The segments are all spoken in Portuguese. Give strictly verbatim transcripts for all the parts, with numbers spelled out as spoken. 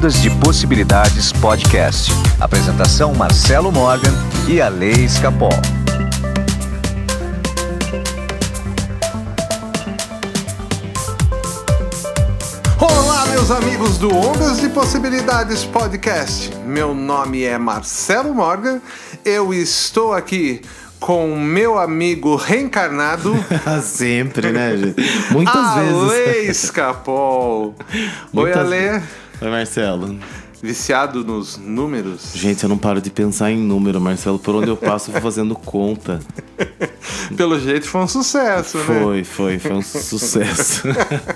Ondas de Possibilidades Podcast. Apresentação Marcelo Morgan e Ale Escapol. Olá, meus amigos do Ondas de Possibilidades Podcast. Meu nome é Marcelo Morgan. Eu estou aqui com meu amigo reencarnado. Sempre, né, gente? Muitas Ale vezes. Ale Escapol. Oi, Ale. Oi, Marcelo. Viciado nos números? Gente, eu não paro de pensar em número, Marcelo. Por onde eu passo, eu vou fazendo conta. Pelo jeito foi um sucesso, né? Foi, foi, foi um sucesso.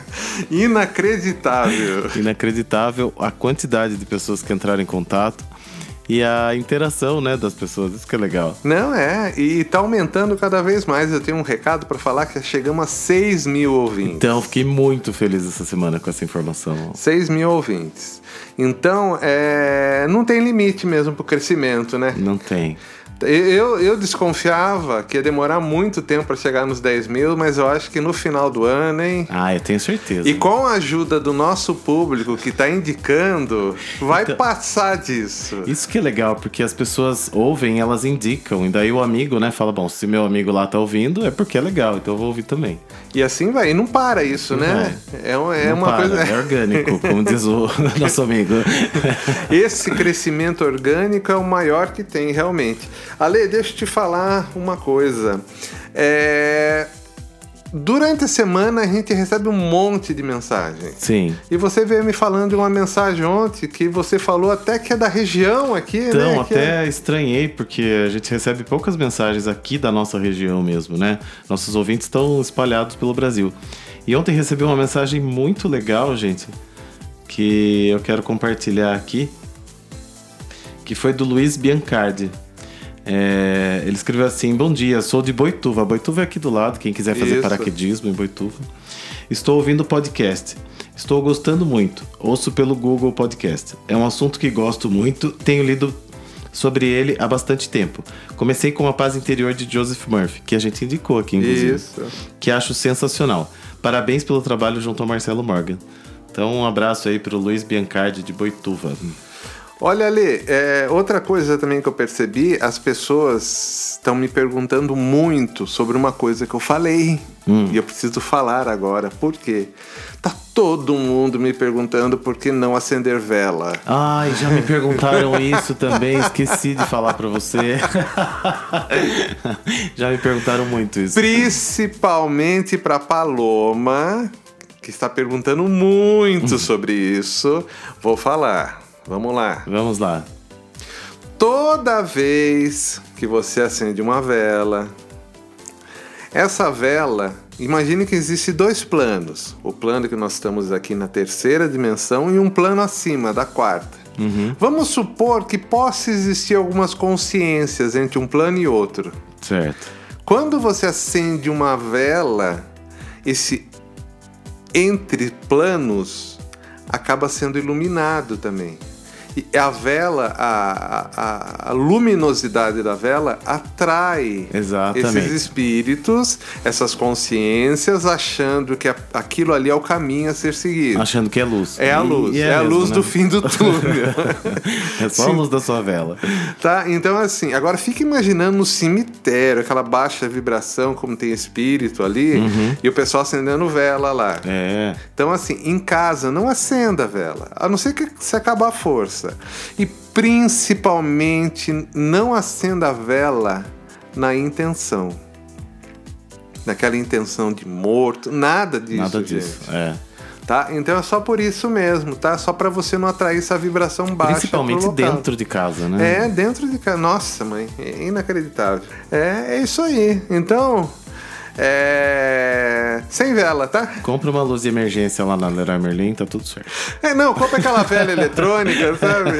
Inacreditável. Inacreditável a quantidade de pessoas que entraram em contato e a interação, né, das pessoas. Isso que é legal. Não, é. E tá aumentando cada vez mais. Eu tenho um recado pra falar que chegamos a seis mil ouvintes. Então, fiquei muito feliz essa semana com essa informação. seis mil ouvintes. Então, é... não tem limite mesmo pro crescimento, né? Não tem. Eu, eu desconfiava que ia demorar muito tempo para chegar nos dez mil, mas eu acho que no final do ano, hein? Ah, eu tenho certeza. E com a ajuda do nosso público que está indicando, vai então, passar disso. Isso que é legal, porque as pessoas ouvem, elas indicam, e daí o amigo, né, fala, bom, se meu amigo lá tá ouvindo, é porque é legal, então eu vou ouvir também. E assim vai, e não para isso, não né? É, é, um, é não uma para, coisa... É orgânico, como diz o nosso amigo. Esse crescimento orgânico é o maior que tem, realmente. Ale, deixa eu te falar uma coisa. É... Durante a semana a gente recebe um monte de mensagens. Sim. E você veio me falando de uma mensagem ontem que você falou até que é da região aqui, então, né? Então, até é... estranhei, porque a gente recebe poucas mensagens aqui da nossa região mesmo, né? Nossos ouvintes estão espalhados pelo Brasil. E ontem recebi uma mensagem muito legal, gente, que eu quero compartilhar aqui, que foi do Luiz Biancardi. É, ele escreveu assim: bom dia, sou de Boituva. Boituva é aqui do lado, quem quiser fazer Isso. paraquedismo em Boituva. Estou ouvindo o podcast. Estou gostando muito. Ouço pelo Google Podcast. É um assunto que gosto muito. Tenho lido sobre ele há bastante tempo. Comecei com A Paz Interior de Joseph Murphy, que a gente indicou aqui, inclusive. Isso. Que acho sensacional. Parabéns pelo trabalho junto ao Marcelo Morgan. Então, um abraço aí para o Luiz Biancardi de Boituva. Olha ali, é, outra coisa também que eu percebi, as pessoas estão me perguntando muito sobre uma coisa que eu falei. Hum. E eu preciso falar agora. Por quê? Tá todo mundo me perguntando por que não acender vela. Ai, já me perguntaram isso também. Esqueci de falar pra você. Já me perguntaram muito isso. Principalmente pra Paloma, que está perguntando muito hum. sobre isso. Vou falar. Vamos lá. Vamos lá. Toda vez que você acende uma vela, essa vela, imagine que existe dois planos. O plano que nós estamos aqui na terceira dimensão e um plano acima, da quarta. Uhum. Vamos supor que possa existir algumas consciências entre um plano e outro. Certo. Quando você acende uma vela, esse entre planos acaba sendo iluminado também. E a vela, a, a, a luminosidade da vela atrai Exatamente. esses espíritos, essas consciências, achando que a, aquilo ali é o caminho a ser seguido. Achando que é luz. É a luz, e, e é, é a mesmo, luz né? do fim do túnel. É só Sim. a luz da sua vela. Tá, então assim, agora fica imaginando no cemitério, aquela baixa vibração, como tem espírito ali, uhum. e o pessoal acendendo vela lá. É. Então assim, em casa, não acenda a vela, a não ser que se acabar a força. E principalmente, não acenda a vela na intenção. Naquela intenção de morto, nada disso. Nada disso, gente. é. Tá? Então é só por isso mesmo, tá? Só pra você não atrair essa vibração baixa. Principalmente dentro de casa, né? É, dentro de casa. Nossa, mãe, é inacreditável. É, é isso aí. Então, é... sem vela, tá? Compra uma luz de emergência lá na Leroy Merlin, tá tudo certo. É, não, compra aquela vela eletrônica, sabe?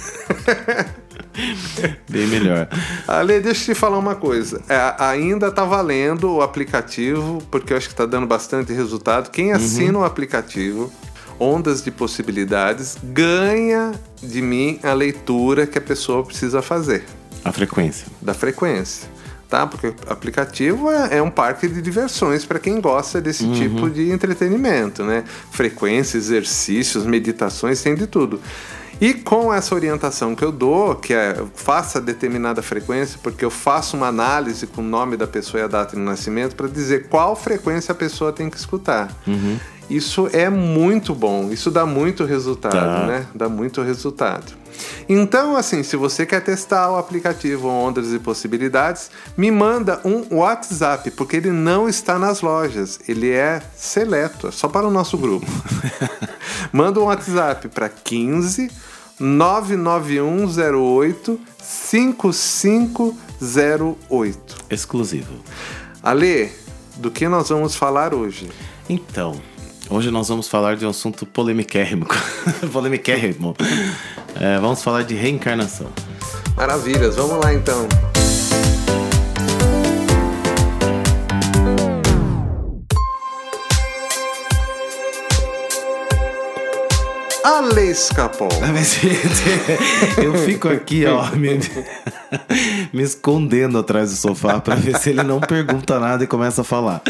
Bem melhor. Ale, deixa eu te falar uma coisa. É, ainda tá valendo o aplicativo, porque eu acho que tá dando bastante resultado. Quem assina uhum. o aplicativo Ondas de Possibilidades ganha de mim a leitura que a pessoa precisa fazer. A frequência. Da frequência. Tá? Porque o aplicativo é, é um parque de diversões para quem gosta desse uhum. tipo de entretenimento, né? Frequência, exercícios, meditações, tem de tudo. E com essa orientação que eu dou, que é faça determinada frequência, porque eu faço uma análise com o nome da pessoa e a data de nascimento para dizer qual frequência a pessoa tem que escutar. Uhum. Isso é muito bom, isso dá muito resultado, tá. né? Dá muito resultado. Então, assim, se você quer testar o aplicativo Ondas e Possibilidades, me manda um WhatsApp, porque ele não está nas lojas, ele é seleto, é só para o nosso grupo. Manda um WhatsApp para quinze, nove nove um zero oito, cinco cinco zero oito. Exclusivo. Ale, do que nós vamos falar hoje? Então, hoje nós vamos falar de um assunto polemiquérrimo. polemiquérrimo. É, vamos falar de reencarnação. Maravilhas, vamos lá então. Ale Escapol. Eu fico aqui, ó, me, me escondendo atrás do sofá pra ver se ele não pergunta nada e começa a falar.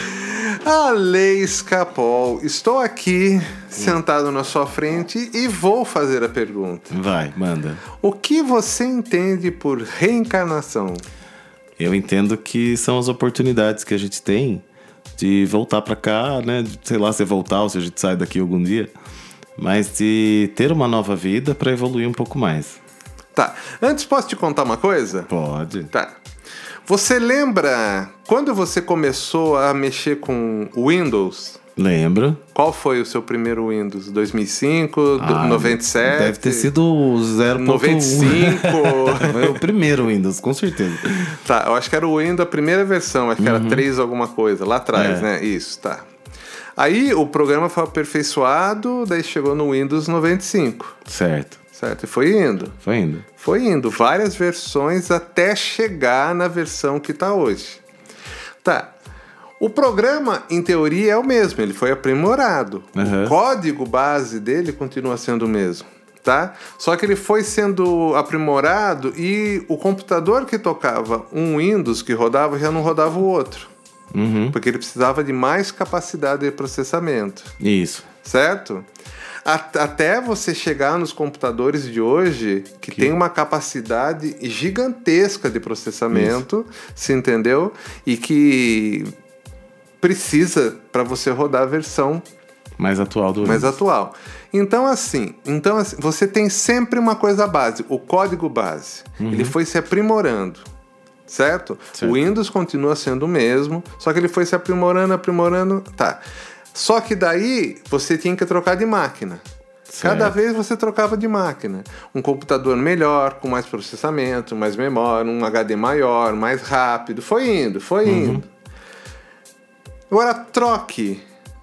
Ale Escapol, estou aqui sentado na sua frente e vou fazer a pergunta. Vai, manda. O que você entende por reencarnação? Eu entendo que são as oportunidades que a gente tem de voltar pra cá, né? De, sei lá, se voltar ou se a gente sai daqui algum dia. Mas de ter uma nova vida pra evoluir um pouco mais. Tá. Antes, posso te contar uma coisa? Pode. Tá. Você lembra quando você começou a mexer com Windows? Lembro. Qual foi o seu primeiro Windows? dois mil e cinco, ah, noventa e sete? Deve ter sido o zero ponto um. noventa e cinco. Foi o primeiro Windows, com certeza. Tá, eu acho que era o Windows, a primeira versão, acho que uhum. era três alguma coisa, lá atrás, é. né? Isso, tá. Aí o programa foi aperfeiçoado, daí chegou no Windows noventa e cinco. Certo. Certo, e foi indo. Foi indo. Foi indo, várias versões até chegar na versão que está hoje. Tá. O programa, em teoria, é o mesmo, ele foi aprimorado. Uhum. O código base dele continua sendo o mesmo, tá? Só que ele foi sendo aprimorado e o computador que tocava um Windows que rodava já não rodava o outro. Uhum. Porque ele precisava de mais capacidade de processamento. Isso. Certo? Até você chegar nos computadores de hoje, que, que... tem uma capacidade gigantesca de processamento, Isso. se entendeu? E que precisa para você rodar a versão mais atual do mais Windows. atual. Então assim, então assim, você tem sempre uma coisa base, o código base. Uhum. Ele foi se aprimorando. Certo? certo? O Windows continua sendo o mesmo, só que ele foi se aprimorando, aprimorando, tá. Só que daí você tinha que trocar de máquina. Certo. Cada vez você trocava de máquina. Um computador melhor, com mais processamento, mais memória, um H D maior, mais rápido. Foi indo, foi uhum. indo. Agora troque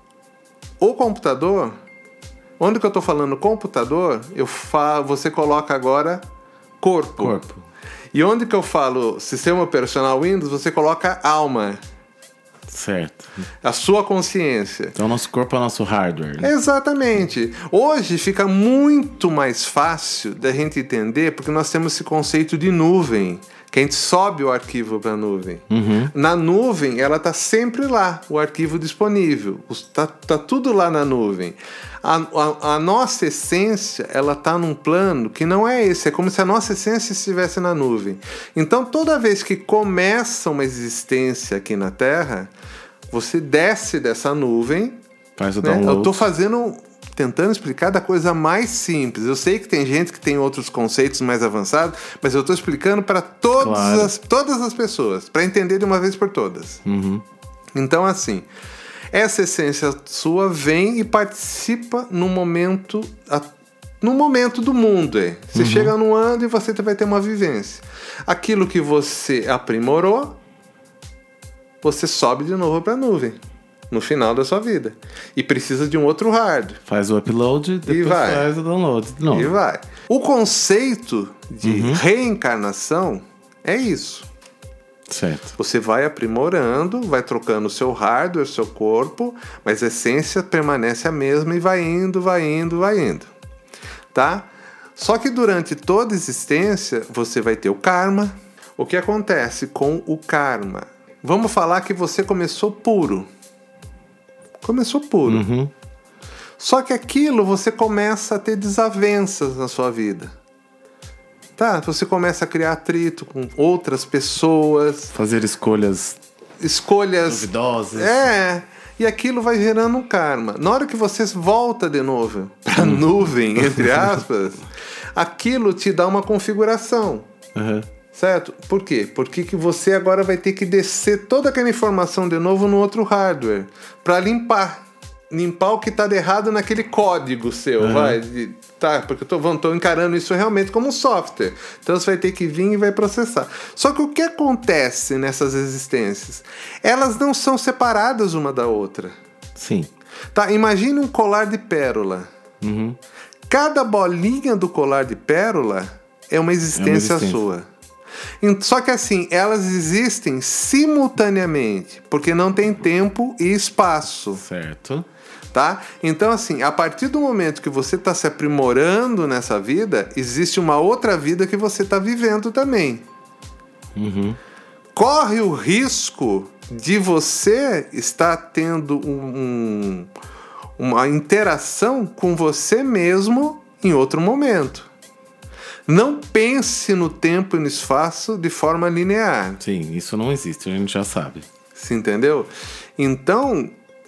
o computador. Onde que eu estou falando computador, eu falo, você coloca agora corpo. Corpo. E onde que eu falo sistema operacional Windows, você coloca alma. Certo. A sua consciência. Então, o nosso corpo é o nosso hardware. Né? Exatamente. Hoje fica muito mais fácil da gente entender, porque nós temos esse conceito de nuvem, que a gente sobe o arquivo para a nuvem. Uhum. Na nuvem, ela está sempre lá, o arquivo disponível. Está tá tudo lá na nuvem. A, a, a nossa essência, ela está num plano que não é esse. É como se a nossa essência estivesse na nuvem. Então, toda vez que começa uma existência aqui na Terra, você desce dessa nuvem. Faz o né? download. Eu estou fazendo... tentando explicar da coisa mais simples. Eu sei que tem gente que tem outros conceitos mais avançados, mas eu estou explicando para todas, claro. as, todas as pessoas, para entender de uma vez por todas. Uhum. Então, assim, essa essência sua vem e participa no momento, a, no momento do mundo. É. Você uhum. chega num ano e você vai ter uma vivência. Aquilo que você aprimorou, você sobe de novo para a nuvem. No final da sua vida. E precisa de um outro hardware. Faz o upload, depois e vai. faz o download. Não. E vai. O conceito de uhum. reencarnação é isso. Certo. Você vai aprimorando, vai trocando o seu hardware, o seu corpo, mas a essência permanece a mesma e vai indo, vai indo, vai indo. Tá? Só que durante toda a existência, você vai ter o karma, o que acontece com o karma? Vamos falar que você começou puro. Começou puro. Uhum. Só que aquilo você começa a ter desavenças na sua vida. Tá? Você começa a criar atrito com outras pessoas. Fazer escolhas... Escolhas... duvidosas. É... E aquilo vai gerando um karma. Na hora que você volta de novo para a nuvem, entre aspas, aquilo te dá uma configuração. Uhum. Certo? Por quê? Porque que você agora vai ter que descer toda aquela informação de novo no outro hardware para limpar. Limpar o que está de errado naquele código seu. Uhum. Vai, tá, porque eu estou encarando isso realmente como um software. Então você vai ter que vir e vai processar. Só que o que acontece nessas existências? Elas não são separadas uma da outra. Sim. Tá, imagine um colar de pérola. Uhum. Cada bolinha do colar de pérola é uma existência, é uma existência. sua. Só que assim, elas existem simultaneamente, porque não tem tempo e espaço. Certo. Tá? Então assim, a partir do momento que você está se aprimorando nessa vida, existe uma outra vida que você está vivendo também. Uhum. Corre o risco de você estar tendo um, um, uma interação com você mesmo em outro momento. Não pense no tempo e no espaço de forma linear. Sim, isso não existe, a gente já sabe. Você entendeu? Então,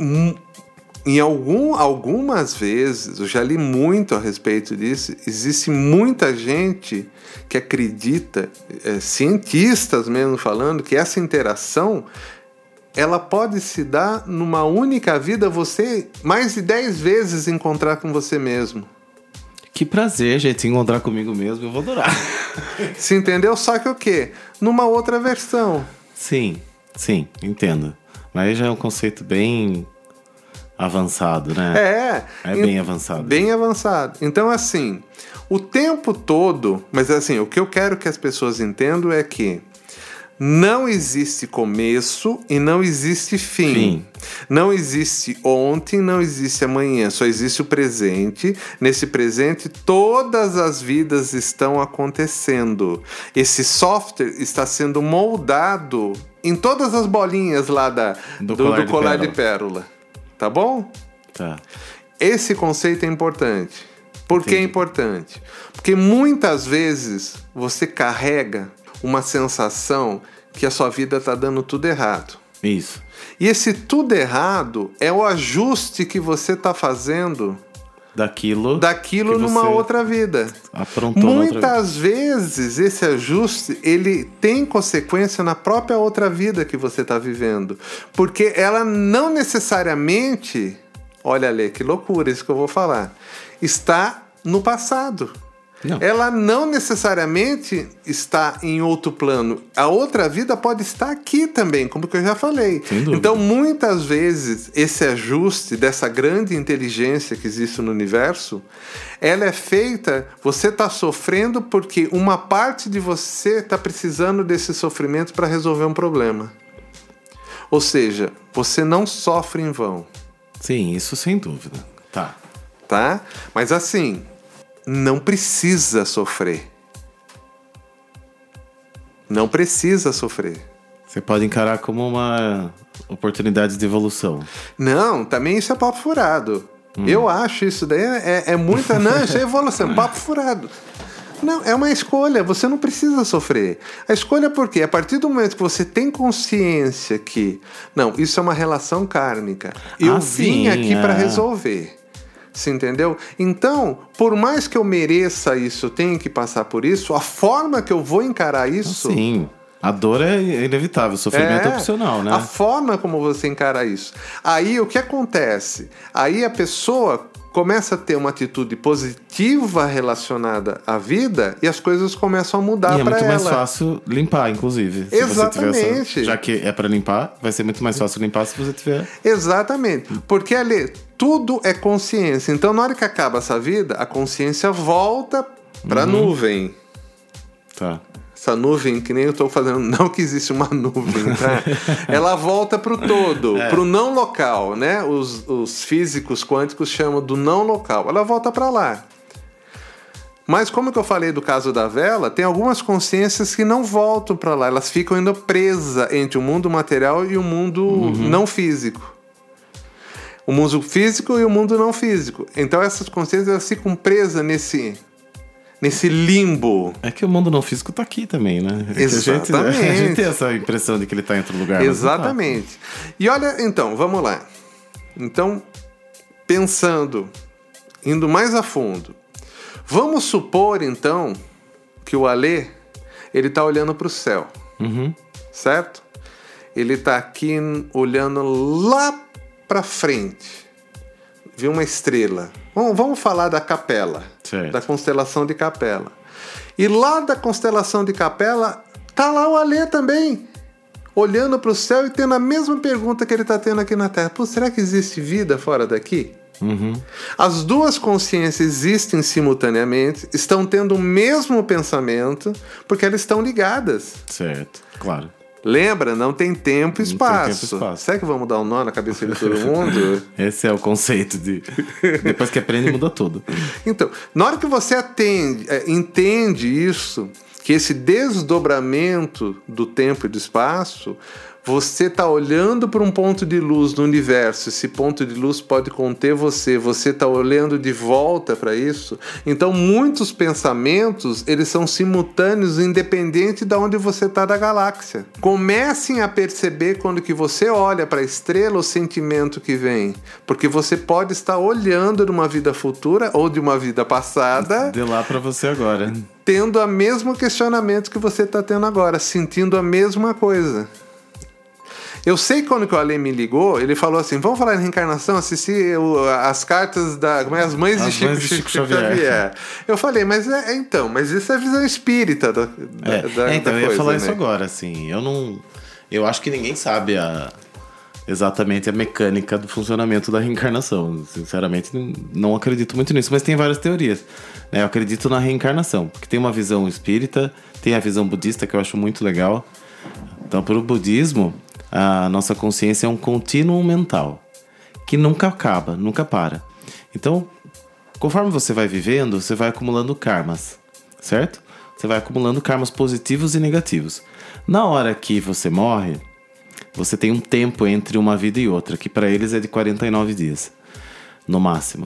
em algum, algumas vezes, eu já li muito a respeito disso, existe muita gente que acredita, é, cientistas mesmo falando, que essa interação ela pode se dar numa única vida, você mais de dez vezes encontrar com você mesmo. Que prazer, gente, encontrar comigo mesmo, eu vou adorar. Se entendeu? Só que o quê? Numa outra versão. Sim, sim, entendo. Mas já é um conceito bem avançado, né? É. É bem avançado. Bem avançado. Então, assim, o tempo todo... Mas, assim, o que eu quero que as pessoas entendam é que não existe começo e não existe fim. Fim. Não existe ontem, não existe amanhã. Só existe o presente. Nesse presente, todas as vidas estão acontecendo. Esse software está sendo moldado em todas as bolinhas lá da, do, do, colar, do de colar de pérola. Tá bom? Tá. Esse conceito é importante. Por Entendi. Que é importante? Porque muitas vezes você carrega uma sensação que a sua vida está dando tudo errado. Isso. E esse tudo errado é o ajuste que você está fazendo daquilo, daquilo numa outra vida. Aprontou Muitas vezes esse ajuste ele tem consequência na própria outra vida que você está vivendo. Porque ela não necessariamente, olha ali, que loucura isso que eu vou falar, está no passado. Não. Ela não necessariamente está em outro plano. A outra vida pode estar aqui também, como que eu já falei. Então, muitas vezes, esse ajuste dessa grande inteligência que existe no universo, ela é feita, você está sofrendo porque uma parte de você está precisando desse sofrimento para resolver um problema. Ou seja, você não sofre em vão. Sim, isso sem dúvida. Tá. Tá? Mas assim... Não precisa sofrer. Não precisa sofrer. Você pode encarar como uma oportunidade de evolução. Não, também isso é papo furado. Hum. Eu acho isso daí é, é muita... Não, isso é evolução, papo furado. Não, é uma escolha, você não precisa sofrer. A escolha é porque a partir do momento que você tem consciência que... Não, isso é uma relação kármica. Eu ah, vim sim, aqui é. para resolver. Você entendeu? Então, por mais que eu mereça isso, eu tenho que passar por isso, a forma que eu vou encarar isso... Sim, a dor é inevitável, o sofrimento é, é opcional, né? A forma como você encara isso. Aí, o que acontece? Aí a pessoa começa a ter uma atitude positiva relacionada à vida e as coisas começam a mudar para ela. E é muito mais fácil limpar, inclusive. Exatamente. Se você tiver essa, já que é para limpar, vai ser muito mais fácil limpar se você tiver... Exatamente. Porque, Ale, tudo é consciência. Então, na hora que acaba essa vida, a consciência volta para a uhum. nuvem. Tá. Essa nuvem, que nem eu estou fazendo, não que existe uma nuvem, tá? Ela volta para o todo, é. para o não local, né? Os, os físicos quânticos chamam do não local. Ela volta para lá. Mas como que eu falei do caso da vela, tem algumas consciências que não voltam para lá. Elas ficam ainda presas entre o mundo material e o mundo uhum. não físico. O mundo físico e o mundo não físico. Então essas consciências elas ficam presas nesse, nesse limbo. É que o mundo não físico tá aqui também, né? É Exatamente. A gente, a gente tem essa impressão de que ele tá em outro lugar. Exatamente. E olha, então, vamos lá. Então, pensando, indo mais a fundo. Vamos supor, então, que o Alê, ele tá olhando para o céu, uhum. certo? Ele tá aqui olhando lá para frente, viu uma estrela. Vamos, vamos falar da Capela, certo. Da constelação de Capela. E lá da constelação de Capela, tá lá o Alê também, olhando para o céu e tendo a mesma pergunta que ele tá tendo aqui na Terra. Pô, será que existe vida fora daqui? Uhum. As duas consciências existem simultaneamente, estão tendo o mesmo pensamento, porque elas estão ligadas. Certo, claro. Lembra? Não tem tempo e espaço. Não tem tempo e espaço. Será que vamos dar um nó na cabeça de todo mundo? Esse é o conceito de... Depois que aprende, muda tudo. Então, na hora que você atende, é, entende isso, que esse desdobramento do tempo e do espaço... Você está olhando para um ponto de luz no universo, esse ponto de luz pode conter você, você está olhando de volta para isso. Então, muitos pensamentos, eles são simultâneos, independente de onde você está da galáxia. Comecem a perceber quando que você olha para a estrela, o sentimento que vem. Porque você pode estar olhando de uma vida futura ou de uma vida passada. De lá para você agora. Tendo o mesmo questionamento que você está tendo agora, sentindo a mesma coisa. Eu sei que quando que o Alê me ligou, ele falou assim, vamos falar em reencarnação, assistir o, as cartas da... Como é? As mães, as de, Chico, mães de Chico, Chico Xavier. Xavier. Eu falei, mas é, é então, mas isso é a visão espírita da, é, da, é, então, da eu coisa, ia falar né? isso agora, assim, eu não... Eu acho que ninguém sabe a, exatamente a mecânica do funcionamento da reencarnação. Sinceramente, não, não acredito muito nisso, mas tem várias teorias. Né? Eu acredito na reencarnação, porque tem uma visão espírita, tem a visão budista, que eu acho muito legal. Então, para o budismo... A nossa consciência é um contínuo mental que nunca acaba, nunca para. Então, conforme você vai vivendo, você vai acumulando karmas, certo? Você vai acumulando karmas positivos e negativos. Na hora que você morre, você tem um tempo entre uma vida e outra, que para eles é de quarenta e nove dias, no máximo.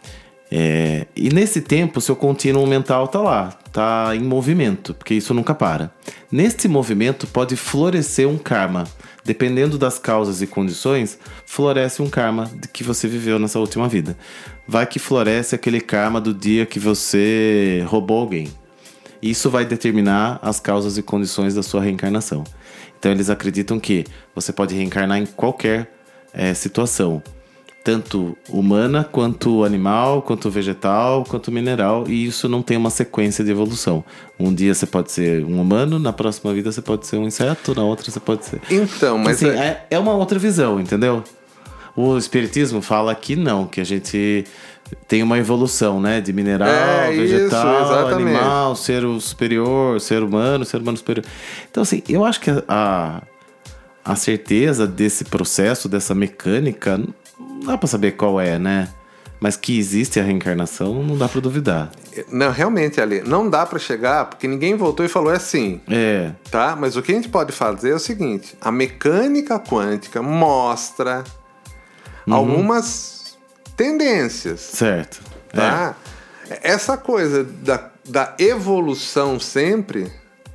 É, e nesse tempo, o seu contínuo mental está lá, está em movimento, porque isso nunca para. Neste movimento pode florescer um karma. Dependendo das causas e condições, floresce um karma de que você viveu nessa última vida. Vai que floresce aquele karma do dia que você roubou alguém. Isso vai determinar as causas e condições da sua reencarnação. Então eles acreditam que você pode reencarnar em qualquer é, situação. Tanto humana, quanto animal, quanto vegetal, quanto mineral. E isso não tem uma sequência de evolução. Um dia você pode ser um humano, na próxima vida você pode ser um inseto, na outra você pode ser... Então, mas... Assim, é... é uma outra visão, entendeu? O espiritismo fala que não, que a gente tem uma evolução, né? De mineral, é, vegetal, isso, animal, ser superior, ser humano, ser humano superior. Então, assim, eu acho que a, a certeza desse processo, dessa mecânica... Não dá pra saber qual é, né? Mas que existe a reencarnação, não dá pra duvidar. Não, realmente, Ali, não dá pra chegar, porque ninguém voltou e falou é assim. É. Tá? Mas o que a gente pode fazer é o seguinte: a mecânica quântica mostra uhum. algumas tendências. Certo. Tá? É. Essa coisa da, da evolução sempre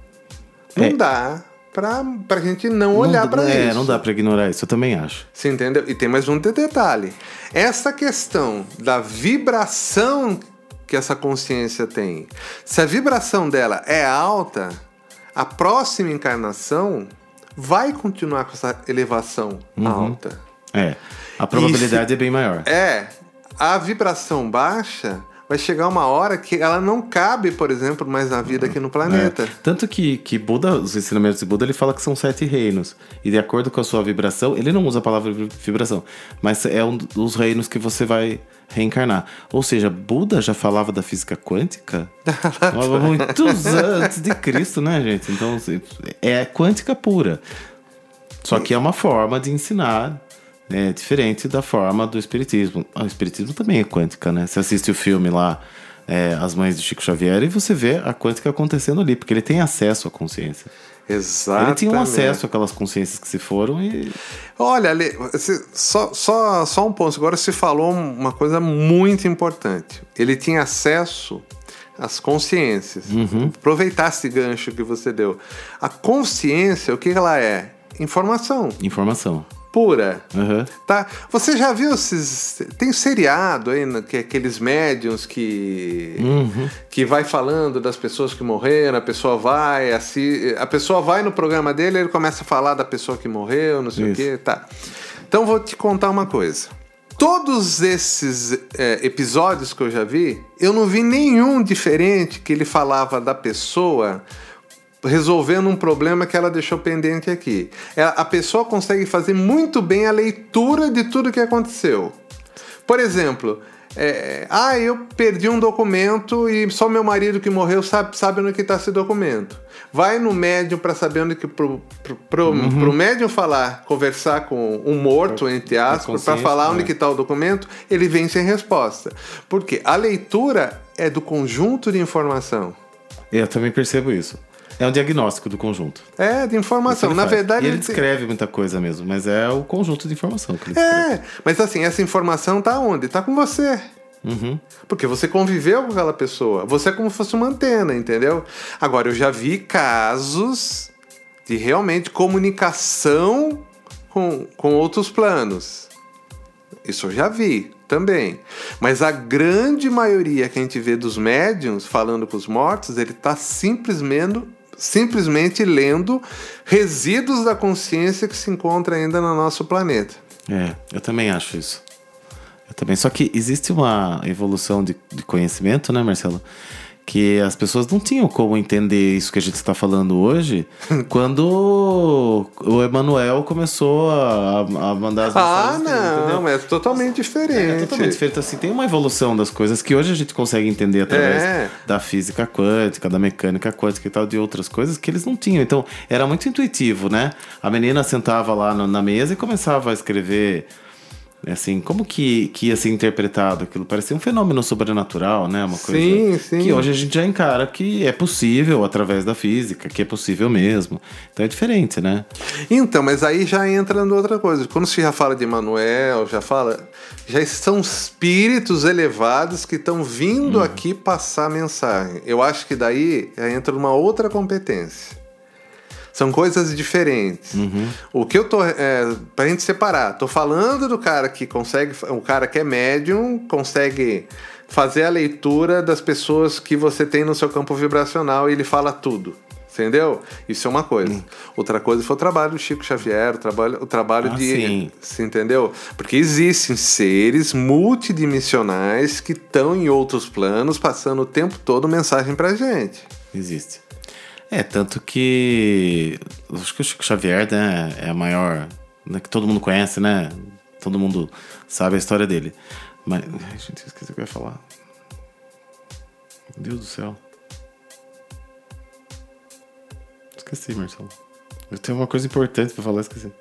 não é. dá pra, pra gente não olhar não, pra é, isso. Não dá pra ignorar isso, eu também acho. Você entendeu? E tem mais um detalhe. Essa questão da vibração que essa consciência tem. Se a vibração dela é alta, a próxima encarnação vai continuar com essa elevação uhum. alta. É, a probabilidade se, é bem maior. É, a vibração baixa... vai chegar uma hora que ela não cabe, por exemplo, mais na vida aqui no planeta. É. Tanto que, que Buda, os ensinamentos de Buda, ele fala que são sete reinos. E de acordo com a sua vibração, ele não usa a palavra vibração, mas é um dos reinos que você vai reencarnar. Ou seja, Buda já falava da física quântica muitos anos antes de Cristo, né, gente? Então, é quântica pura. Só que é uma forma de ensinar... É diferente da forma do espiritismo. O espiritismo também é quântica, né? Você assiste o filme lá, é, as mães de Chico Xavier, e você vê a quântica acontecendo ali, porque ele tem acesso à consciência. Exatamente. Ele tinha um acesso àquelas consciências que se foram e... Olha, Ale, você, só, só, só um ponto. Agora você falou uma coisa muito importante. Ele tinha acesso às consciências. Uhum. Aproveitar esse gancho que você deu. A consciência, o que ela é? Informação. Informação. Pura. Uhum. Tá? Você já viu esses... Tem seriado aí, que é aqueles médiums que... Uhum. que vai falando das pessoas que morreram, a pessoa vai, assim, a pessoa vai no programa dele, ele começa a falar da pessoa que morreu, não sei Isso. o quê, tá. Então vou te contar uma coisa. Todos esses é, episódios que eu já vi, eu não vi nenhum diferente que ele falava da pessoa resolvendo um problema que ela deixou pendente aqui. A pessoa consegue fazer muito bem a leitura de tudo que aconteceu. Por exemplo, é, ah, eu perdi um documento e só meu marido que morreu sabe, sabe onde que está esse documento. Vai no médium para saber onde que... Pro, pro, pro, uhum. pro médium falar, conversar com um morto, entre aspas, para falar onde é. que está o documento, ele vem sem resposta. Por quê? A leitura é do conjunto de informação. Eu também percebo isso. É um diagnóstico do conjunto. É, de informação. Na verdade... E ele descreve muita coisa mesmo, mas é o conjunto de informação que ele descreve. É, mas assim, essa informação tá onde? Tá com você. Uhum. Porque você conviveu com aquela pessoa. Você é como se fosse uma antena, entendeu? Agora, eu já vi casos de realmente comunicação com, com outros planos. Isso eu já vi também. Mas a grande maioria que a gente vê dos médiuns falando com os mortos, ele tá simplesmente... simplesmente lendo resíduos da consciência que se encontra ainda no nosso planeta. É, eu também acho isso. Eu também. Só que existe uma evolução de, de conhecimento, né, Marcelo? Que as pessoas não tinham como entender isso que a gente está falando hoje quando o Emmanuel começou a, a mandar as mensagens. Ah, não, mas é totalmente diferente. É, é totalmente diferente. Assim, tem uma evolução das coisas que hoje a gente consegue entender através é. da física quântica, da mecânica quântica e tal, de outras coisas que eles não tinham. Então, era muito intuitivo, né? A menina sentava lá no, na mesa e começava a escrever... Assim, como que, que ia ser interpretado aquilo? Parecia um fenômeno sobrenatural, né? Uma coisa sim, sim. que hoje a gente já encara que é possível através da física, que é possível mesmo. Então é diferente, né? Então, mas aí já entra em outra coisa. Quando se já fala de Emmanuel, já fala... Já são espíritos elevados que estão vindo hum. aqui passar mensagem. Eu acho que daí já entra numa outra competência. São coisas diferentes. Uhum. O que eu tô... É, pra gente separar, tô falando do cara que consegue... O cara que é médium, consegue fazer a leitura das pessoas que você tem no seu campo vibracional e ele fala tudo. Entendeu? Isso é uma coisa. Uhum. Outra coisa foi o trabalho do Chico Xavier, o trabalho, o trabalho ah, de... Sim. Você entendeu? Porque existem seres multidimensionais que estão em outros planos passando o tempo todo mensagem pra gente. Existe. É, tanto que acho que o Chico Xavier, né, é a maior, né, que todo mundo conhece, né? Todo mundo sabe a história dele. Mas, ai, gente, eu esqueci o que eu ia falar. Meu Deus do céu. Esqueci, Marcelo. Eu tenho uma coisa importante pra falar, esqueci.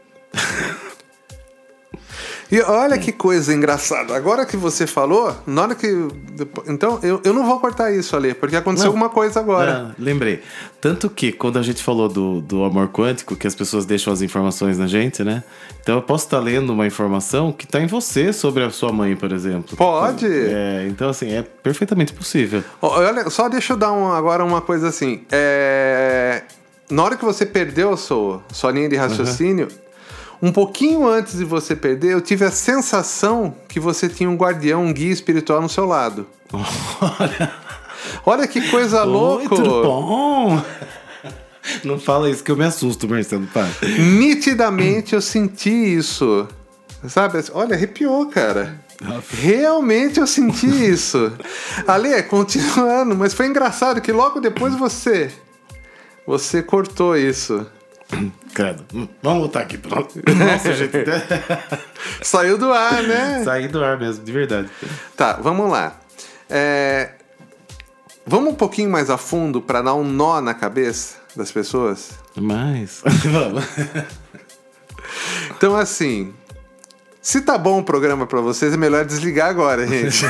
E olha que coisa engraçada. Agora que você falou, na hora que... Então, eu, eu não vou cortar isso ali, porque aconteceu não, alguma coisa agora. É, lembrei. Tanto que, quando a gente falou do, do amor quântico, que as pessoas deixam as informações na gente, né? Então, eu posso estar lendo uma informação que está em você sobre a sua mãe, por exemplo. Pode. É, então, assim, é perfeitamente possível. Olha, só deixa eu dar um, agora uma coisa assim. É... Na hora que você perdeu a sua, sua linha de raciocínio... Uhum. Um pouquinho antes de você perder, eu tive a sensação que você tinha um guardião, um guia espiritual no seu lado. Olha, Olha que coisa louca! Tudo bom? Não fala isso que eu me assusto, Marcelo. Pá. Nitidamente eu senti isso. Sabe? Olha, arrepiou, cara. Realmente eu senti isso. Ale, continuando, mas foi engraçado que logo depois você... Você cortou isso. Credo. Vamos voltar aqui. Nossa, gente. Saiu do ar, né? Saiu do ar mesmo, de verdade. Tá, vamos lá. É... Vamos um pouquinho mais a fundo para dar um nó na cabeça das pessoas? Mais. Vamos. Então, assim, Se tá bom o programa pra vocês, é melhor desligar agora, gente.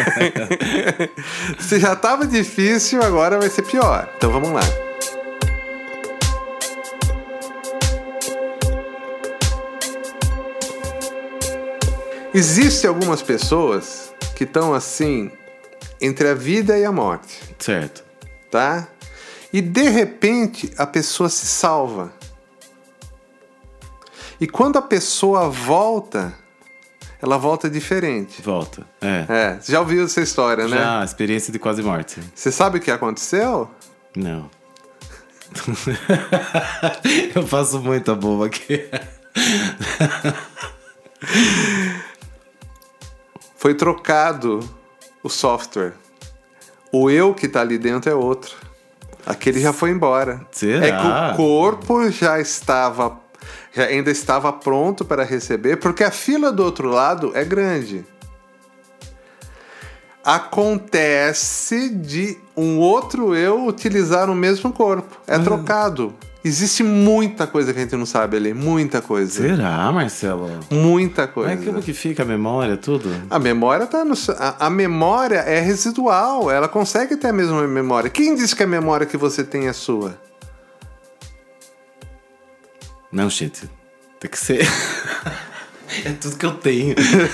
Se já tava difícil, agora vai ser pior. Então vamos lá. Existem algumas pessoas que estão assim, entre a vida e a morte. Certo. Tá? E de repente a pessoa se salva. E quando a pessoa volta, ela volta diferente. Volta, é. É, você já ouviu essa história, né? Já, experiência de quase morte. Você sabe o que aconteceu? Não. Eu faço muita boba aqui. Foi trocado o software. O eu que tá ali dentro é outro. Aquele já foi embora. Será? É que o corpo já estava, já ainda estava pronto para receber, porque a fila do outro lado é grande. Acontece de um outro eu utilizar o mesmo corpo. É hum. trocado. Existe muita coisa que a gente não sabe ali. Muita coisa. Será, Marcelo? Muita coisa. Mas como que fica a memória, tudo? A memória tá no... A, a memória é residual. Ela consegue ter a mesma memória. Quem disse que a memória que você tem é sua? Não, gente. Tem que ser... É tudo que eu tenho.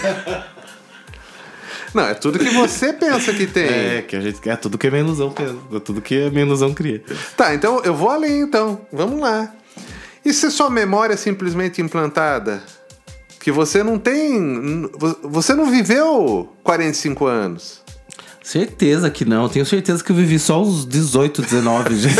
Não, é tudo que você pensa que tem. É, que a gente é tudo que a minha ilusão pensa, é tudo que a minha ilusão cria. Tá, então eu vou além, então. Vamos lá. E se sua memória é simplesmente implantada? Que você não tem... Você não viveu quarenta e cinco anos. Certeza que não. Tenho certeza que eu vivi só uns dezoito, dezenove. Gente.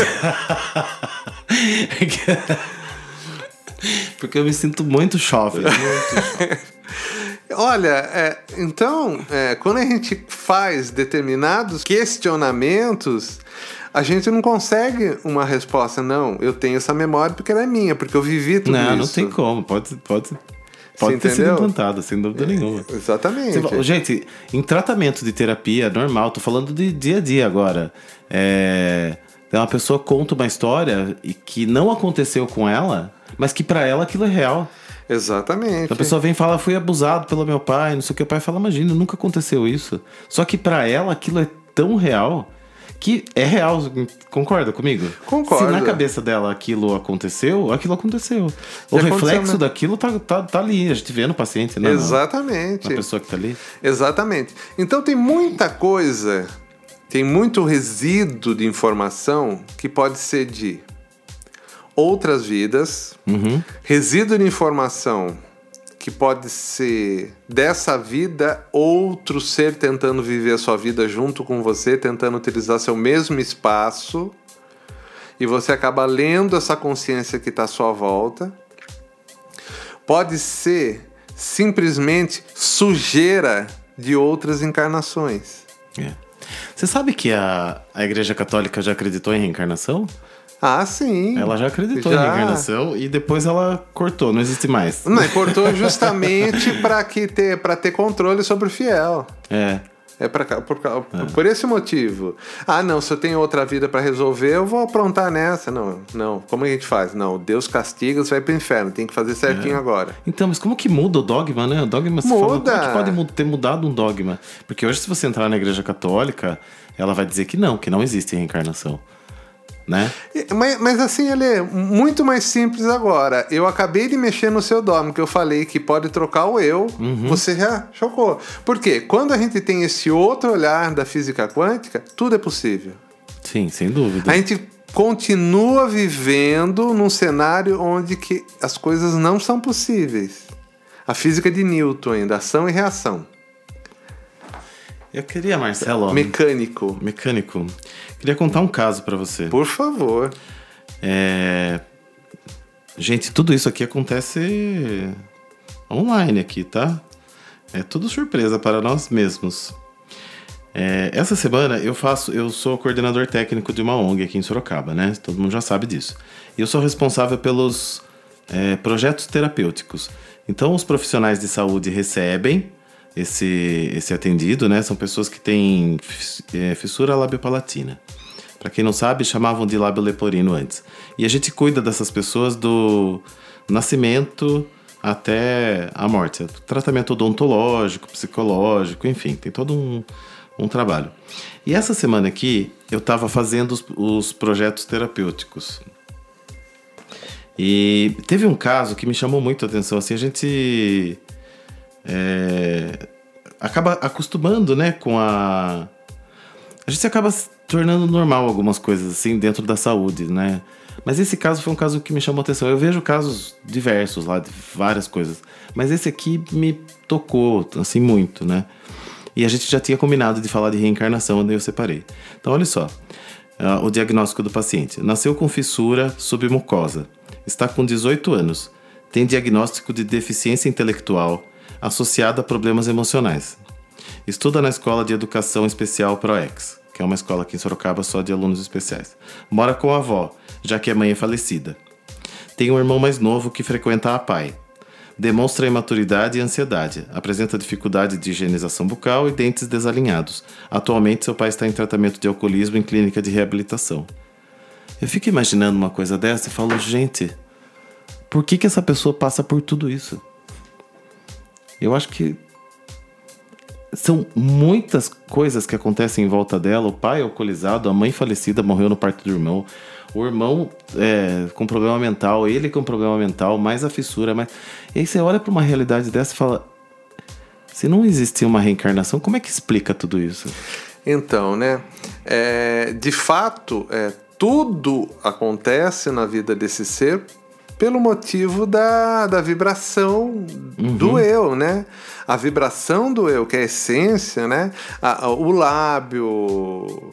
Porque eu me sinto muito jovem. Muito jovem. Olha, é, então, é, quando a gente faz determinados questionamentos, a gente não consegue uma resposta. Não, eu tenho essa memória porque ela é minha, porque eu vivi tudo não, isso. Não, não tem como. Pode, pode, pode ter sido implantada, sem dúvida é, nenhuma. Exatamente. Você, gente, em tratamento de terapia normal, tô falando de dia a dia agora. É, uma pessoa conta uma história e que não aconteceu com ela, mas que pra ela aquilo é real. Exatamente. A pessoa vem e fala, fui abusado pelo meu pai, não sei o que. O pai fala, imagina, nunca aconteceu isso. Só que pra ela aquilo é tão real que é real. Concorda comigo? Concordo. Se na cabeça dela aquilo aconteceu, aquilo aconteceu. O reflexo né? daquilo tá, tá, tá ali, a gente vê no paciente, né? Exatamente. Na pessoa que tá ali. Exatamente. Então tem muita coisa, tem muito resíduo de informação que pode ser de outras vidas, uhum. resíduo de informação que pode ser dessa vida, outro ser tentando viver a sua vida junto com você, tentando utilizar seu mesmo espaço, e você acaba lendo essa consciência que está à sua volta. Pode ser simplesmente sujeira de outras encarnações. É. Você sabe que a, a Igreja Católica já acreditou em reencarnação? Ah, sim. Ela já acreditou já. em reencarnação e depois ela cortou, não existe mais. Não, cortou justamente para ter, para ter controle sobre o fiel. É. É, pra, por, por, é por esse motivo. Ah, não, se eu tenho outra vida para resolver, eu vou aprontar nessa. Não, não. Como a gente faz? Não, Deus castiga, você vai pro inferno. Tem que fazer certinho é. agora. Então, mas como que muda o dogma, né? O dogma, você muda. Fala, como que pode ter mudado um dogma? Porque hoje, se você entrar na Igreja Católica, ela vai dizer que não, que não existe reencarnação. Né? Mas, mas assim, ele é muito mais simples agora. Eu acabei de mexer no seu dogma, que eu falei que pode trocar o eu, uhum. você já chocou. Por quê? Quando a gente tem esse outro olhar da física quântica, tudo é possível. Sim, sem dúvida. A gente continua vivendo num cenário onde que as coisas não são possíveis. A física de Newton ainda, ação e reação. Eu queria, Marcelo... Mecânico. Mecânico. Queria contar um caso pra você. Por favor. É... Gente, tudo isso aqui acontece online aqui, tá? É tudo surpresa para nós mesmos. É... Essa semana eu faço... Eu sou coordenador técnico de uma O N G aqui em Sorocaba, né? Todo mundo já sabe disso. E eu sou responsável pelos é, projetos terapêuticos. Então, os profissionais de saúde recebem Esse, esse atendido, né? São pessoas que têm é, fissura labiopalatina. Para quem não sabe, chamavam de lábio leporino antes. E a gente cuida dessas pessoas do nascimento até a morte. Tratamento odontológico, psicológico, enfim, tem todo um, um trabalho. E essa semana aqui, eu estava fazendo os, os projetos terapêuticos. E teve um caso que me chamou muito a atenção. Assim, a gente é, acaba acostumando, né, com a... A gente acaba se tornando normal algumas coisas, assim, dentro da saúde, né? Mas esse caso foi um caso que me chamou a atenção. Eu vejo casos diversos lá, de várias coisas. Mas esse aqui me tocou, assim, muito, né? E a gente já tinha combinado de falar de reencarnação, onde eu separei. Então, olha só. Uh, o diagnóstico do paciente. Nasceu com fissura submucosa. Está com dezoito anos. Tem diagnóstico de deficiência intelectual associada a problemas emocionais. Estuda na Escola de Educação Especial ProEx, que é uma escola aqui em Sorocaba só de alunos especiais. Mora com a avó, já que a mãe é falecida. Tem um irmão mais novo que frequenta a P A I. Demonstra imaturidade e ansiedade. Apresenta dificuldade de higienização bucal e dentes desalinhados. Atualmente, seu pai está em tratamento de alcoolismo em clínica de reabilitação. Eu fico imaginando uma coisa dessa e falo, gente, por que que essa pessoa passa por tudo isso? Eu acho que são muitas coisas que acontecem em volta dela. O pai alcoolizado, a mãe falecida, morreu no parto do irmão. O irmão é, com problema mental, ele com problema mental, mais a fissura. Mais... E aí você olha para uma realidade dessa e fala, se não existir uma reencarnação, como é que explica tudo isso? Então, né, é, de fato, é, tudo acontece na vida desse ser pelo motivo da, da vibração uhum. do eu, né? A vibração do eu, que é a essência, né? A, a, o lábio,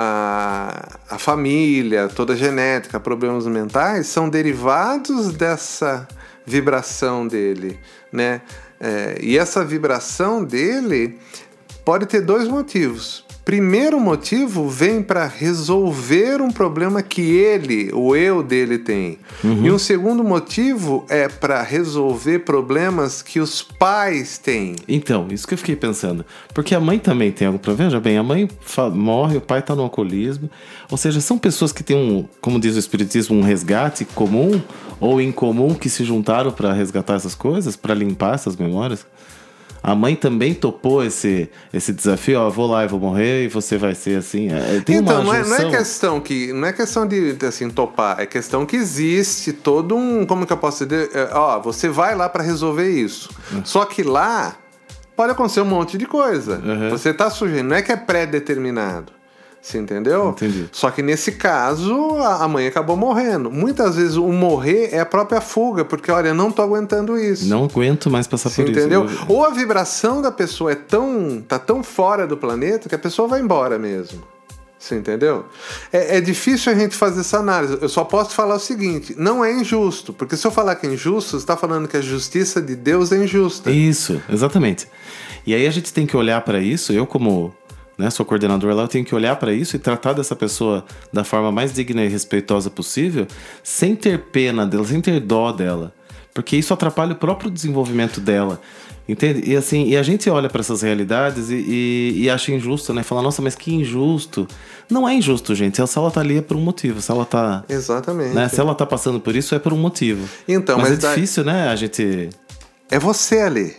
a, a família, toda a genética, problemas mentais, são derivados dessa vibração dele, né? É, e essa vibração dele pode ter dois motivos. Primeiro motivo vem para resolver um problema que ele, o eu dele tem. Uhum. E um segundo motivo é para resolver problemas que os pais têm. Então, isso que eu fiquei pensando. Porque a mãe também tem algum problema. Veja bem, a mãe fa- morre, o pai está no alcoolismo. Ou seja, são pessoas que têm um, como diz o espiritismo, um resgate comum ou incomum que se juntaram para resgatar essas coisas, para limpar essas memórias. A mãe também topou esse, esse desafio, ó, vou lá e vou morrer e você vai ser assim. É, tem então, uma não, é, junção... não é questão que não é questão de assim, topar, é questão que existe todo um, como que eu posso dizer, é, ó, você vai lá para resolver isso. Uhum. Só que lá pode acontecer um monte de coisa. Uhum. Você tá sujeito, não é que é pré-determinado. Você entendeu? Entendi. Só que nesse caso, a mãe acabou morrendo. Muitas vezes o morrer é a própria fuga, porque, olha, eu não tô aguentando isso. Não aguento mais passar Você por entendeu? isso. Ou a vibração da pessoa é tão, tá tão fora do planeta que a pessoa vai embora mesmo. Você entendeu? É, é difícil a gente fazer essa análise. Eu só posso falar o seguinte, não é injusto. Porque se eu falar que é injusto, você está falando que a justiça de Deus é injusta. Isso, exatamente. E aí a gente tem que olhar para isso, eu como... Né, sou coordenador lá, eu tenho que olhar para isso e tratar dessa pessoa da forma mais digna e respeitosa possível, sem ter pena dela, sem ter dó dela, porque isso atrapalha o próprio desenvolvimento dela, entende? E assim, e a gente olha para essas realidades e, e, e acha injusto, né? Fala, nossa, mas que injusto. Não é injusto, gente. Se ela tá ali é por um motivo. Se ela tá, exatamente. Né, se ela tá passando por isso é por um motivo. Então, mas, mas é da... difícil, né? A gente É você ali.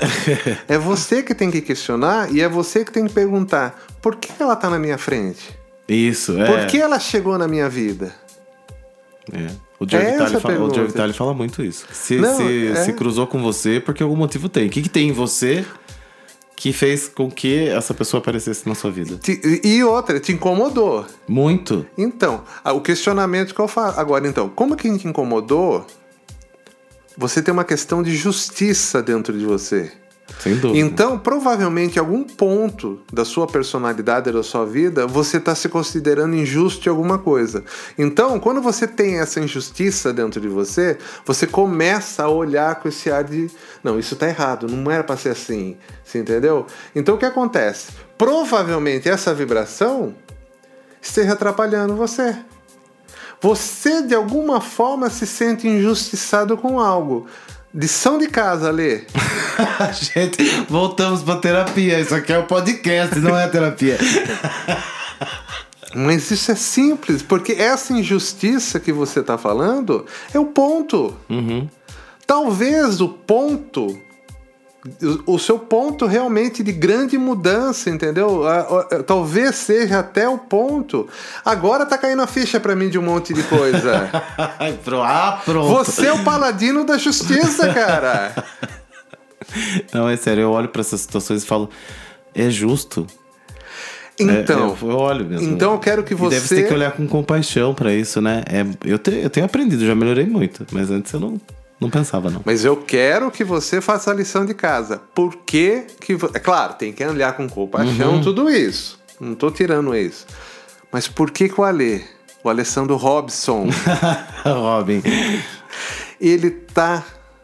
É. É você que tem que questionar e é você que tem que perguntar por que ela tá na minha frente? Isso, é. Por que ela chegou na minha vida? É. O Diogo É Vitale fala, o Diogo Vitale fala muito isso. Se, Não, se, é... se cruzou com você porque algum motivo tem. O que, que tem em você que fez com que essa pessoa aparecesse na sua vida? E outra, te incomodou. Muito. Então, o questionamento que eu faço. Agora, então, como que te incomodou? Você tem uma questão de justiça dentro de você. Sem dúvida. Então, provavelmente, em algum ponto da sua personalidade, da sua vida, você está se considerando injusto em alguma coisa. Então, quando você tem essa injustiça dentro de você, você começa a olhar com esse ar de... Não, isso está errado, não era para ser assim. Você entendeu? Então, o que acontece? Provavelmente, essa vibração esteja atrapalhando você. Você, de alguma forma, se sente injustiçado com algo. Lição de casa, Lê. Gente, voltamos pra terapia. Isso aqui é um podcast, não é terapia. Mas isso é simples, porque essa injustiça que você está falando é o ponto. Uhum. talvez o ponto, o, o seu ponto realmente de grande mudança, entendeu? Talvez seja até o ponto. Agora tá caindo a ficha pra mim de um monte de coisa. Ah, pronto. Você é o paladino da justiça, cara. Não, é sério, eu olho pra essas situações e falo, é justo. Então, é, eu, eu olho mesmo. Então eu quero que você... E deve ter que olhar com compaixão pra isso, né? É, eu, te, eu tenho aprendido, já melhorei muito, mas antes eu não, não pensava, não. Mas eu quero que você faça a lição de casa. Por que que... Vo... É claro, tem que olhar com compaixão, uhum. tudo isso. Não tô tirando isso. Mas por que que o Alê, o Alessandro Robson... Robin. Ele tá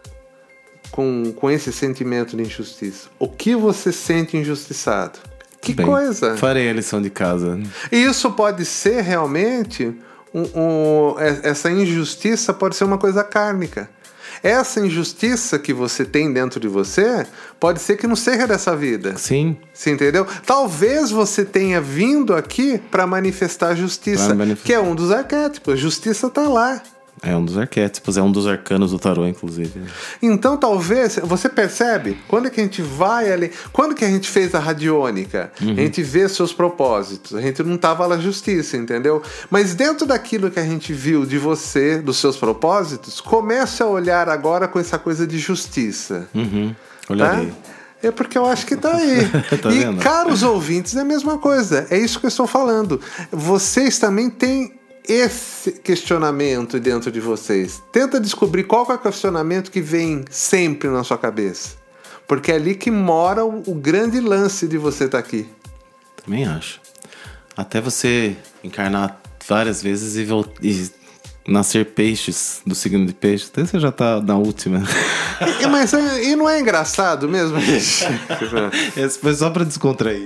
com, com esse sentimento de injustiça? O que você sente injustiçado? Que Bem, coisa! Farei a lição de casa. E isso pode ser realmente... Um, um, essa injustiça pode ser uma coisa kármica. Essa injustiça que você tem dentro de você pode ser que não seja dessa vida. Sim. Você entendeu? Talvez você tenha vindo aqui para manifestar a justiça, manifestar. Que é um dos arquétipos. A justiça está lá. É um dos arquétipos, é um dos arcanos do tarô, inclusive. Então, talvez, você percebe, quando é que a gente vai ali, quando que a gente fez a radiônica, uhum. a gente vê seus propósitos, a gente não estava na justiça, entendeu? Mas dentro daquilo que a gente viu de você, dos seus propósitos, comece a olhar agora com essa coisa de justiça. Uhum. Olharei. Tá? É porque eu acho que tá aí. Tá e, vendo? caros ouvintes, é a mesma coisa. É isso que eu estou falando. Vocês também têm esse questionamento dentro de vocês. Tenta descobrir qual é o questionamento que vem sempre na sua cabeça. Porque é ali que mora o, o grande lance de você estar aqui. Também acho. Até você encarnar várias vezes e, vol- e nascer peixes do signo de peixe. Até você já tá na última. E, mas e não é engraçado mesmo, gente? Esse foi só pra descontrair.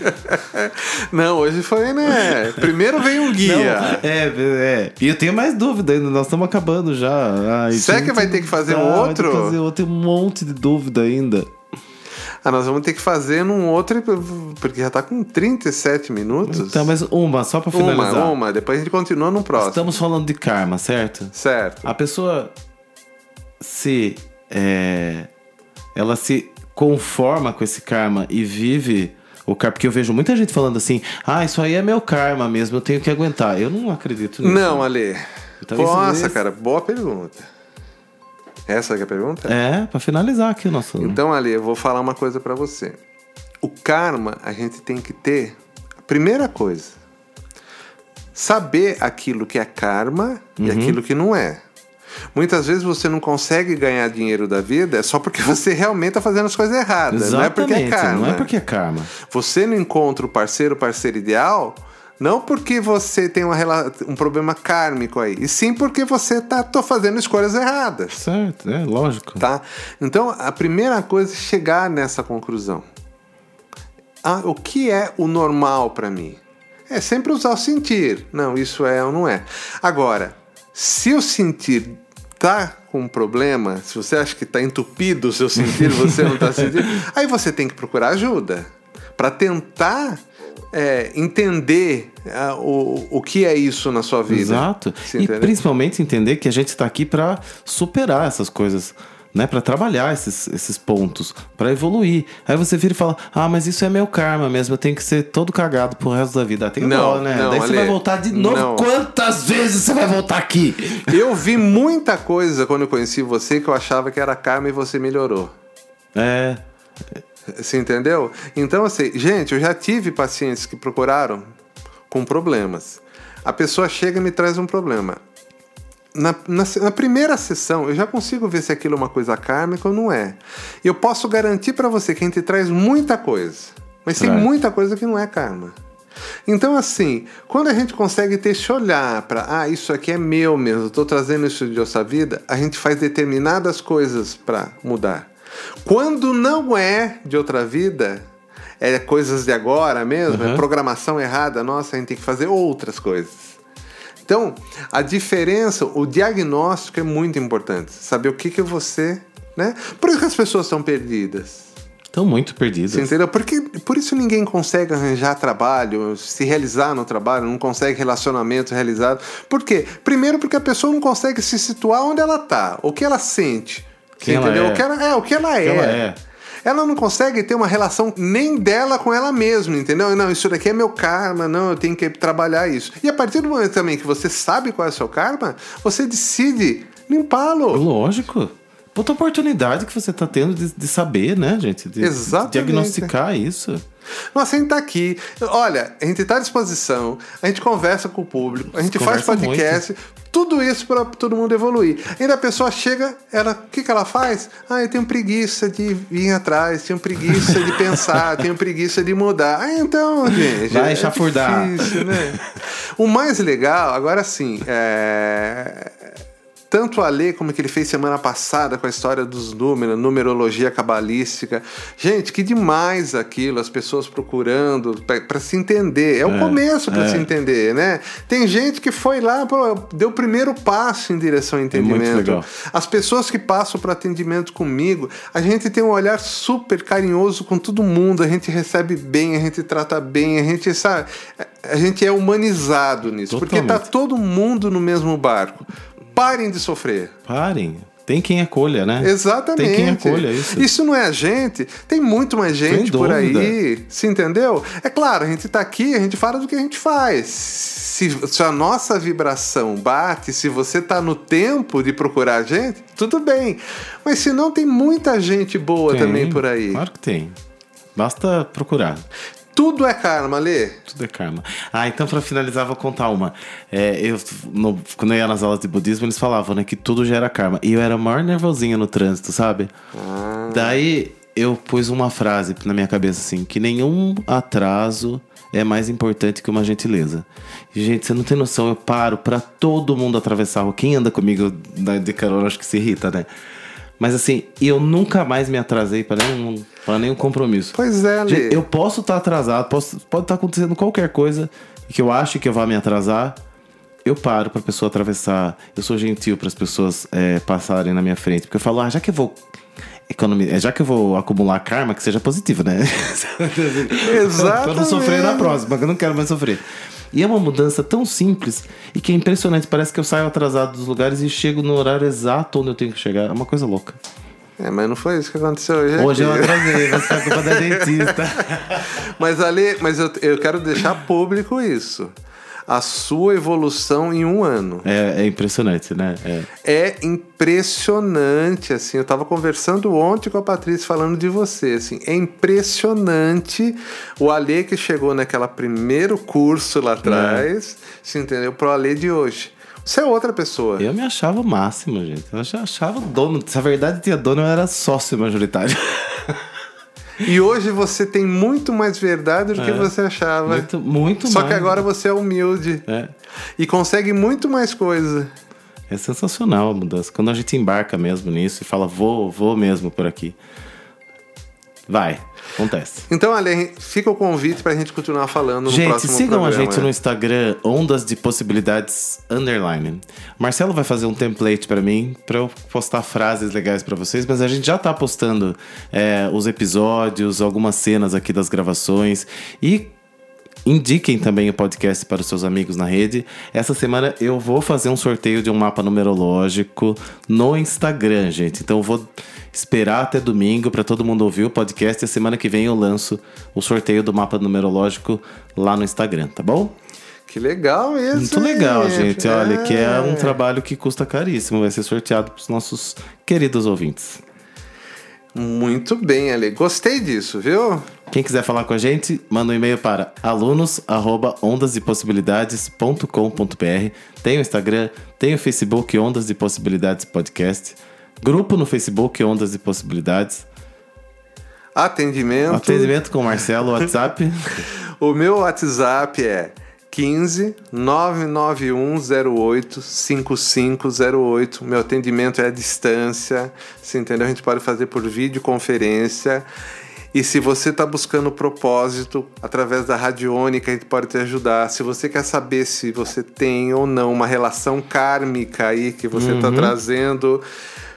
Não, hoje foi, né? Primeiro veio um guia. Não, é, é. E eu tenho mais dúvida ainda. Nós estamos acabando já. Ai, Será que vai ter que fazer ah, um outro? Vai ter que fazer outro. Tem um monte de dúvida ainda. Ah, nós vamos ter que fazer num outro, porque já tá com trinta e sete minutos. Então, mas uma, só pra finalizar. Uma, uma. Depois a gente continua no próximo. Estamos falando de karma, certo? Certo. A pessoa se... É, ela se conforma com esse karma e vive o karma. Porque eu vejo muita gente falando assim, ah, isso aí é meu karma mesmo, eu tenho que aguentar. Eu não acredito nisso. Não, Ale. Então, Nossa, isso... cara, boa pergunta. Essa que é a pergunta? É, pra finalizar aqui o nosso... Então, Ale, eu vou falar uma coisa pra você. O karma, a gente tem que ter... A primeira coisa, saber aquilo que é karma uhum. e aquilo que não é. Muitas vezes você não consegue ganhar dinheiro da vida só porque você realmente está fazendo as coisas erradas. Exatamente, não é porque é karma. Não é porque é karma. Você não encontra o parceiro, parceiro ideal, não porque você tem uma, um problema kármico aí, e sim porque você está fazendo escolhas erradas. Certo, é lógico. Tá? Então, a primeira coisa é chegar nessa conclusão. Ah, o que é o normal para mim? É sempre usar o sentir. Não, isso é ou não é. Agora, se o sentir tá com um problema, se você acha que está entupido o seu sentir, você não está sentindo, aí você tem que procurar ajuda para tentar é, entender uh, o, o que é isso na sua vida. Exato. E entendeu? Principalmente entender que a gente está aqui para superar essas coisas, né? Para trabalhar esses, esses pontos, para evoluir. Aí você vira e fala, ah, mas isso é meu karma mesmo, eu tenho que ser todo cagado pro resto da vida. Tem não, dó, né? Não, Daí você Ale, vai voltar de novo. Não. Quantas vezes você vai voltar aqui? Eu vi muita coisa quando eu conheci você que eu achava que era karma e você melhorou. É. Você entendeu? Então, assim, gente, eu já tive pacientes que procuraram com problemas. A pessoa chega e me traz um problema. Na, na, na primeira sessão, eu já consigo ver se aquilo é uma coisa kármica ou não é. Eu posso garantir para você que a gente traz muita coisa, mas tem é. muita coisa que não é karma. Então, assim, quando a gente consegue ter esse olhar para, ah, isso aqui é meu mesmo, eu estou trazendo isso de outra vida, a gente faz determinadas coisas para mudar. Quando não é de outra vida, é coisas de agora mesmo, uhum. é programação errada, nossa, a gente tem que fazer outras coisas. Então, a diferença, o diagnóstico é muito importante. Saber o que que você... né? Por isso que as pessoas estão perdidas. Estão muito perdidas. Você entendeu? Porque, por isso ninguém consegue arranjar trabalho, se realizar no trabalho, não consegue relacionamento realizado. Por quê? Primeiro porque a pessoa não consegue se situar onde ela está, o que ela sente. Quem entendeu? ela é. O que ela é, o que ela é. Ela é. Ela não consegue ter uma relação nem dela com ela mesma, entendeu? Não, isso daqui é meu karma, não, eu tenho que trabalhar isso. E a partir do momento também que você sabe qual é o seu karma, você decide limpá-lo. Lógico. Puta oportunidade que você tá tendo de, de saber, né, gente? De, Exatamente. De diagnosticar isso. Nossa, a gente tá aqui. Olha, a gente tá à disposição, a gente conversa com o público, a gente faz podcast, muito. Tudo isso para todo mundo evoluir. Ainda a pessoa chega, ela, o que, que ela faz? Ah, eu tenho preguiça de vir atrás, tenho preguiça de pensar, tenho preguiça de mudar. Ah, então, gente. Vai é chafurdar. Difícil, né? O mais legal, agora sim, é. Tanto a Lê como que ele fez semana passada com a história dos números, numerologia cabalística. Gente, que demais aquilo, as pessoas procurando para se entender. É, é o começo para é. se entender, né? Tem gente que foi lá, pô, deu o primeiro passo em direção ao entendimento. É muito legal. As pessoas que passam para atendimento comigo, a gente tem um olhar super carinhoso com todo mundo, a gente recebe bem, a gente trata bem, a gente sabe, a gente é humanizado nisso, Totalmente. Porque tá todo mundo no mesmo barco. Parem de sofrer. Parem. Tem quem acolha, né? Exatamente. Tem quem acolha isso. Isso não é a gente. Tem muito mais gente por aí. Se entendeu? É claro, a gente tá aqui, a gente fala do que a gente faz. Se, se a nossa vibração bate, se você tá no tempo de procurar a gente, tudo bem. Mas se não, tem muita gente boa tem, também por aí. Claro que tem. Basta procurar. Tudo é karma, Lê. Tudo é karma. Ah, então pra finalizar, vou contar uma. É, eu, no, quando eu ia nas aulas de budismo, eles falavam, né, que tudo gera karma. E eu era o maior nervosinho no trânsito, sabe? Ah. Daí eu pus uma frase na minha cabeça assim, que nenhum atraso é mais importante que uma gentileza. E, gente, você não tem noção, eu paro pra todo mundo atravessar a rua. Quem anda comigo de carona, acho que se irrita, né? Mas assim, eu nunca mais me atrasei para nenhum, para nenhum compromisso. Pois é, Lê. Eu posso estar atrasado, posso, pode estar acontecendo qualquer coisa que eu ache que eu vá me atrasar. Eu paro para a pessoa atravessar. Eu sou gentil para as pessoas é, passarem na minha frente. Porque eu falo, ah, já que eu vou economizar, já que eu vou acumular karma, que seja positivo, né? Exatamente. Para não sofrer na próxima, porque eu não quero mais sofrer. E é uma mudança tão simples e que é impressionante. Parece que eu saio atrasado dos lugares e chego no horário exato onde eu tenho que chegar. É uma coisa louca. É, mas não foi isso que aconteceu hoje. Hoje aqui. eu atrasei, vai ser a culpa da dentista. Mas, Ale, mas eu, eu quero deixar público isso. A sua evolução em um ano. É, é impressionante, né? É. é impressionante, assim. Eu tava conversando ontem com a Patrícia falando de você, assim. É impressionante o Alê que chegou naquele primeiro curso lá atrás, é. Você entendeu? Pro Alê de hoje. Você é outra pessoa. Eu me achava o máximo, gente. Eu já achava dono. Se a verdade tinha dono, eu era sócio majoritário. E hoje você tem muito mais verdade do é, que você achava. Muito, muito Só mais. que agora você é humilde. É. E consegue muito mais coisa. É sensacional a mudança. Quando a gente embarca mesmo nisso e fala, vou, vou mesmo por aqui. Vai, acontece. Então, Ale, fica o convite pra gente continuar falando no gente, próximo sigam programa. Sigam a gente no Instagram, Ondas de Possibilidades Underline. Marcelo vai fazer um template pra mim, pra eu postar frases legais pra vocês, mas a gente já tá postando é, os episódios, algumas cenas aqui das gravações. E indiquem também o podcast para os seus amigos na rede. Essa semana eu vou fazer um sorteio de um mapa numerológico no Instagram, gente. Então eu vou esperar até domingo para todo mundo ouvir o podcast. E a semana que vem eu lanço o sorteio do mapa numerológico lá no Instagram, tá bom? Que legal isso. Muito legal, gente. É. Olha, que é um trabalho que custa caríssimo. Vai ser sorteado para os nossos queridos ouvintes. Muito bem, Ale. Gostei disso, viu? Quem quiser falar com a gente, manda um e-mail para alunos arroba ondas de possibilidades ponto com ponto b r. Tem o Instagram, tem o Facebook Ondas de Possibilidades Podcast, grupo no Facebook Ondas de Possibilidades. Atendimento. Atendimento com o Marcelo, WhatsApp. O meu WhatsApp é quinze, nove nove um zero oito, cinco cinco zero oito. Meu atendimento é à distância, você entendeu? A gente pode fazer por videoconferência. E se você está buscando propósito, através da Radiônica, a gente pode te ajudar. Se você quer saber se você tem ou não uma relação kármica aí que você está uhum. trazendo,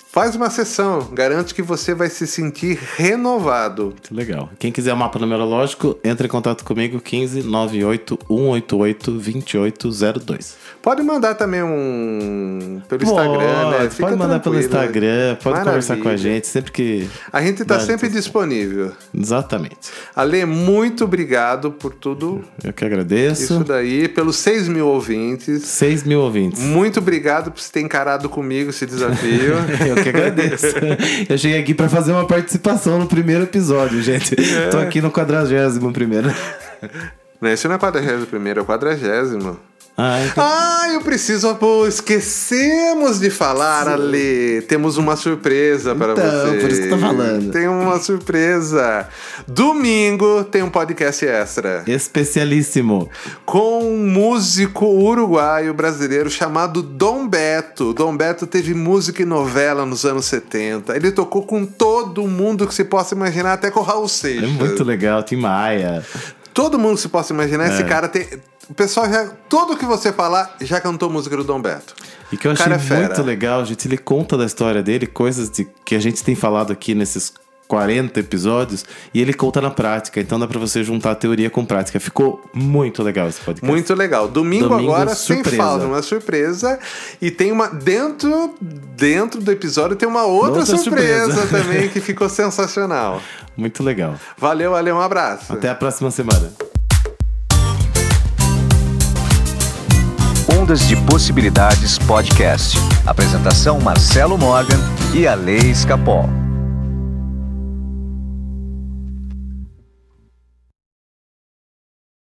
Faz uma sessão, garante que você vai se sentir renovado. Muito legal. Quem quiser o mapa numerológico, entre em contato comigo, quinze nove oito um oito oito dois oito zero dois. Pode mandar também um pelo Pode, Instagram, né? Fica pode mandar pelo tranquilo. Instagram, pode Maravilha. conversar com a gente, sempre que... A gente tá dá sempre notícia. disponível. Exatamente. Ale, muito obrigado por tudo Eu que agradeço. isso daí, pelos seis mil ouvintes. seis mil ouvintes. Muito obrigado por você ter encarado comigo esse desafio. Eu que agradeço. Eu cheguei aqui pra fazer uma participação no primeiro episódio, gente. É. Tô aqui no quadragésimo primeiro. Não, esse não é o quadragésimo primeiro, é o quadragésimo. Ah, então... ah, eu preciso... Pô, esquecemos de falar, Sim. Ale. Temos uma surpresa para então, você. Por isso que eu tô falando. Tem uma surpresa. Domingo tem um podcast extra. Especialíssimo. Com um músico uruguaio brasileiro chamado Dom Beto. Dom Beto teve música e novela nos anos setenta. Ele tocou com todo mundo que se possa imaginar, até com o Raul Seixas. É muito legal, Tim Maia. Todo mundo que se possa imaginar, é. Esse cara tem... O pessoal já... Tudo que você falar, já cantou música do Dom Beto. E que eu achei é muito legal, gente, ele conta da história dele, coisas de, que a gente tem falado aqui nesses quarenta episódios, e ele conta na prática, então dá pra você juntar a teoria com prática. Ficou muito legal esse podcast. Muito legal. Domingo, Domingo agora, surpresa. Sem falta, uma surpresa. E tem uma... Dentro, dentro do episódio tem uma outra, outra surpresa, surpresa também, que ficou sensacional. Muito legal. Valeu, valeu, um abraço. Até a próxima semana. Ondas de Possibilidades Podcast. Apresentação Marcelo Morgan e Ale Escapol.